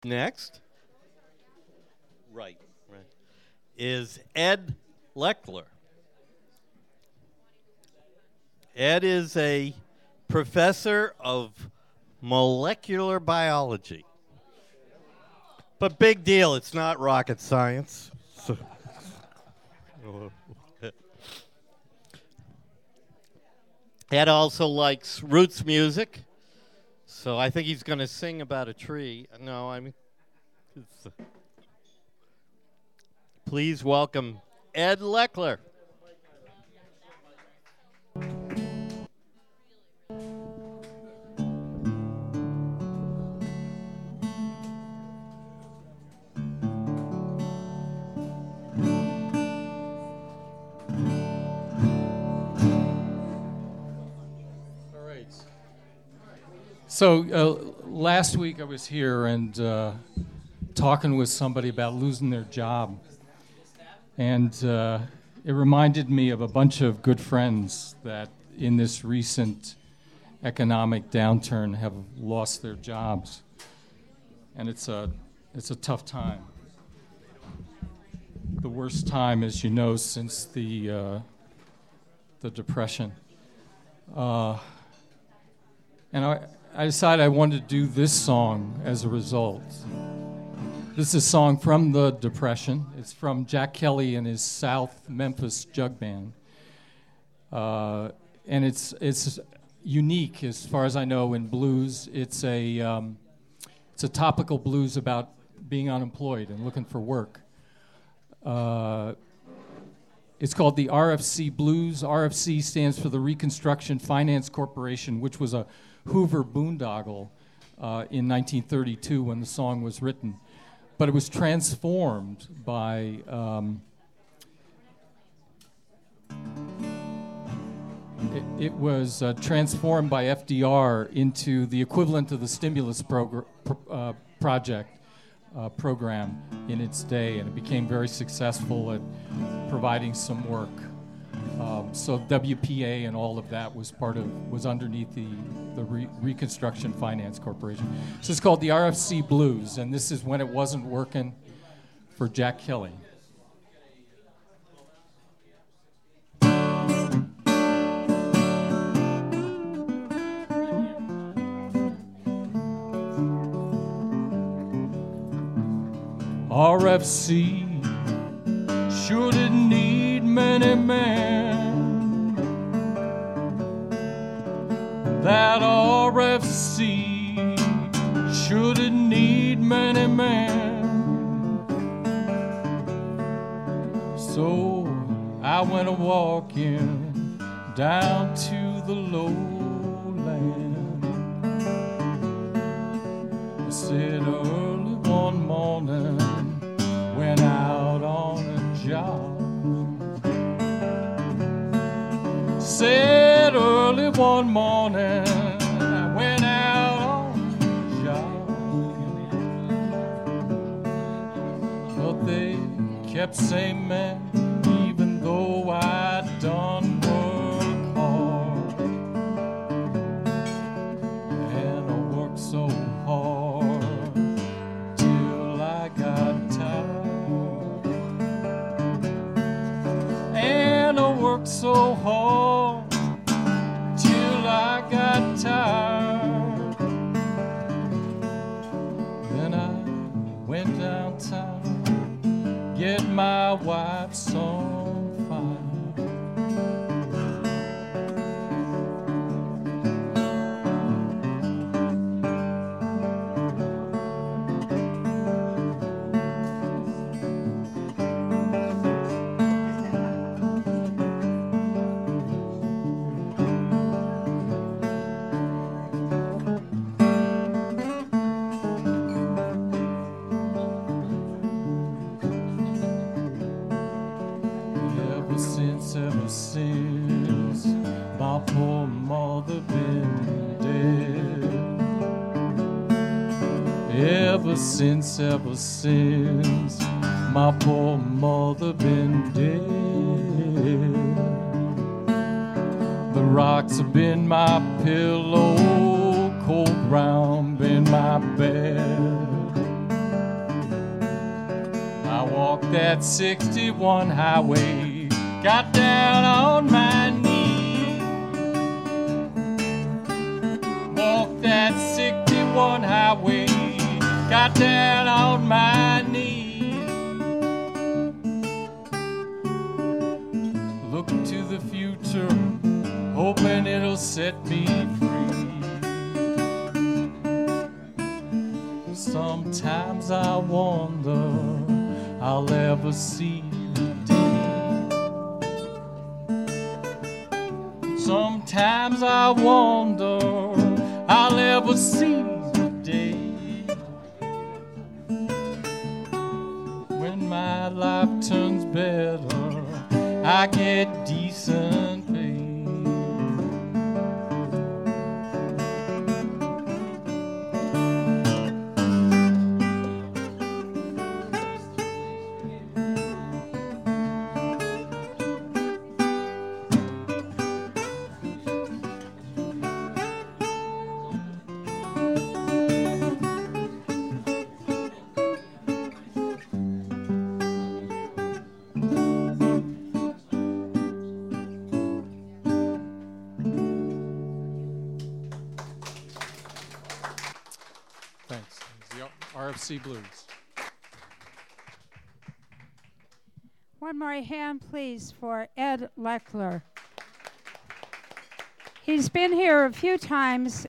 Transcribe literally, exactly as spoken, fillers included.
Next, right, right, is Ed Leckler. Ed is a professor of molecular biology. But big deal, it's not rocket science. So Ed also likes roots music, so I think he's going to sing about a tree. No, I mean, it's, uh, please welcome Ed Leckler. So uh, last week I was here and uh, talking with somebody about losing their job. And uh, it reminded me of a bunch of good friends that in this recent economic downturn have lost their jobs. And it's a, it's a tough time. The worst time, as you know, since the, uh, the Depression. Uh, and I... I decided I wanted to do this song as a result. This is a song from the Depression. It's from Jack Kelly and his South Memphis Jug Band. Uh, and it's it's unique as far as I know in blues. It's a, um, it's a topical blues about being unemployed and looking for work. Uh, it's called the R F C Blues. R F C stands for the Reconstruction Finance Corporation, which was a Hoover boondoggle uh, in nineteen thirty-two when the song was written. But it was transformed by um, it, it was uh, transformed by F D R into the equivalent of the stimulus progr- pro- uh, project uh, program in its day, and it became very successful at providing some work. Um, so W P A and all of that was part of, was underneath the, the Re- Reconstruction Finance Corporation. So it's called the R F C Blues, and this is when it wasn't working for Jack Kelly. R F C sure didn't need many men. That R F C sure didn't need many men. So I went a walking down to the lowland. I said early one morning, went out on a job. Said early one morning, I went out on a job. But they kept saying, man, even though I'd done work hard, and I worked so hard till I got tired, and I worked so hard till I got tired. Then I went downtown, get my wife some fire. Ever since my poor mother been dead. Ever since, ever since my poor mother been dead. The rocks have been my pillow, cold ground been my bed. walked that sixty-one highway, got down on my knees. Walked that sixty-one highway, got down on my knees. Looking to the future, hoping it'll set me free. Sometimes I wonder I'll ever see the day. Sometimes I wonder I'll ever see the day when my life turns better, I get decent pay. Thanks. The R F C Blues. One more hand, please, for Ed Leckler. He's been here a few times